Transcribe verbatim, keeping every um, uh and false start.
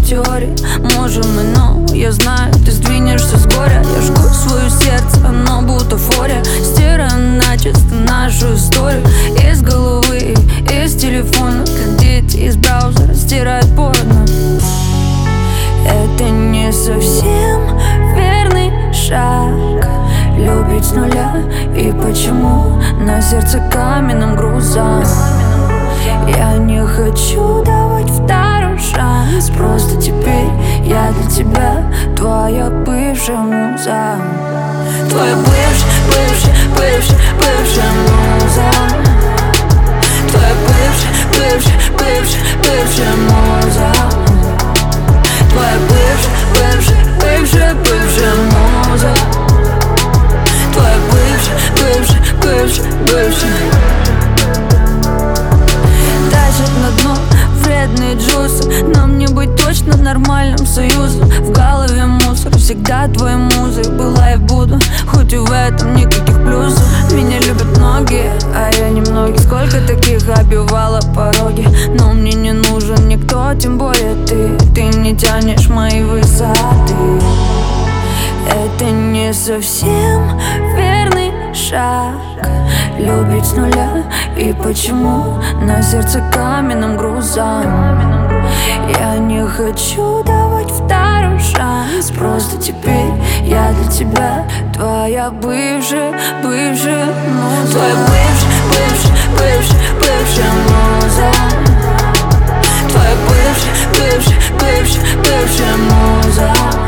теории можем и но я знаю, ты сдвинешься с горя. Я жгу свое сердце, оно бутафория. Стираем начисто нашу историю из головы, из телефона. Как дети из браузера стирают порно. Это не совсем верный шаг, любить с нуля. И почему на сердце каменным грузом? Я не хочу давать второй шанс. Просто теперь я для тебя твоя бывшая муза. Твоя бывшая, бывшая, бывшая, бывшая муза. Твоя бывшая, бывшая, бывшая, бывшая муза. Твоя бывшая, бывшая, бывшая, бывшая муза. Твоя бывшая, бывшая, бывшая, бывшая. Тащит на дно вредные джусы. Нам не быть точно нормальным союзом. В голове мусор, всегда твоей музой была и буду, хоть и в этом никаких плюсов. Меня любят многие, а я немногие. Сколько таких обивала пороги, но мне не нужен никто, тем более ты. Ты не тянешь мои высоты. Это не совсем верный шаг, любить с нуля. И почему на сердце каменным грузом? Я не хочу давать второй шанс. Просто теперь я для тебя твоя бывшая, бывшая муза. Твоя бывшая, бывшая, бывшая, бывшая муза. Твоя бывшая, бывшая, бывшая, бывшая муза.